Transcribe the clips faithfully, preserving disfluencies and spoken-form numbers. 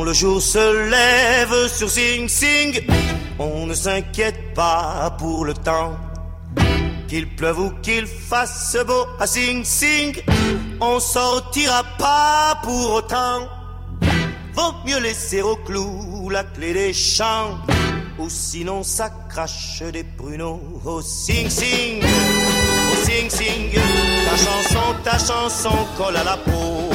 le jour se lève sur Sing Sing, on ne s'inquiète pas pour le temps. Qu'il pleuve ou qu'il fasse beau à Sing Sing, on sortira pas pour autant. Vaut mieux laisser au clou la clé des champs, ou sinon ça crache des pruneaux. Oh Sing Sing, oh Sing Sing, ta chanson, ta chanson colle à la peau.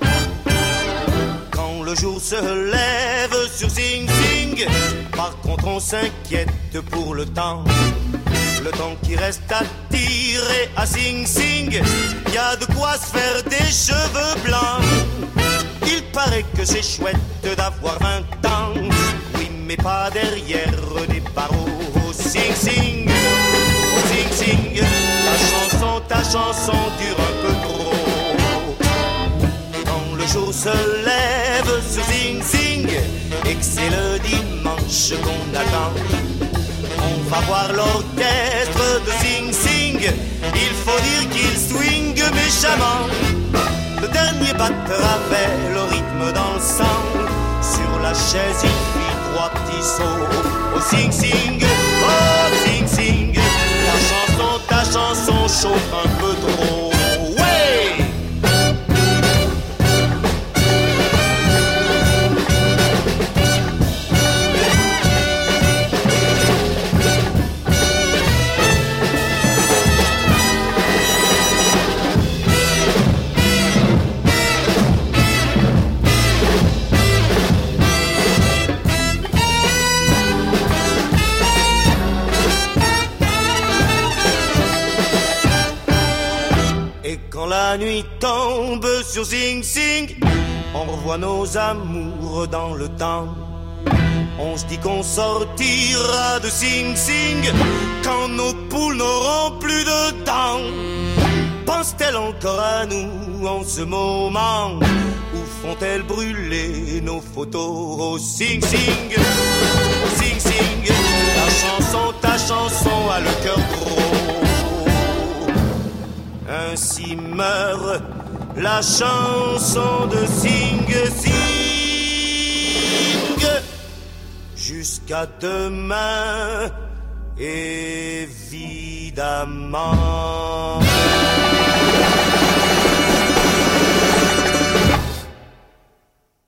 Quand le jour se lève sur Sing Sing, par contre on s'inquiète pour le temps. Le temps qui reste à tirer à Sing Sing, y a de quoi se faire des cheveux blancs. Il paraît que c'est chouette d'avoir vingt ans, oui mais pas derrière des barreaux. Oh Sing Sing, oh Sing Sing, ta chanson, ta chanson dure un peu trop. Quand le jour se lève sur Sing Sing, et que c'est le dimanche qu'on attend, on va voir l'orchestre de Sing Sing, il faut dire qu'il swing méchamment. Le dernier batteur avait le rythme dans le sang, sur la chaise il fit trois petits sauts. Oh Sing Sing, oh Sing Sing, ta chanson, ta chanson chauffe un peu trop. Ouais! Quand la nuit tombe sur Sing Sing, on revoit nos amours dans le temps. On se dit qu'on sortira de Sing Sing quand nos poules n'auront plus de dents. Pense-t-elle encore à nous en ce moment, ou font-elles brûler nos photos? Oh Sing Sing, oh Sing Sing, ta chanson, ta chanson a le cœur gros. Ainsi meurt la chanson de Sing Sing. Jusqu'à demain, évidemment.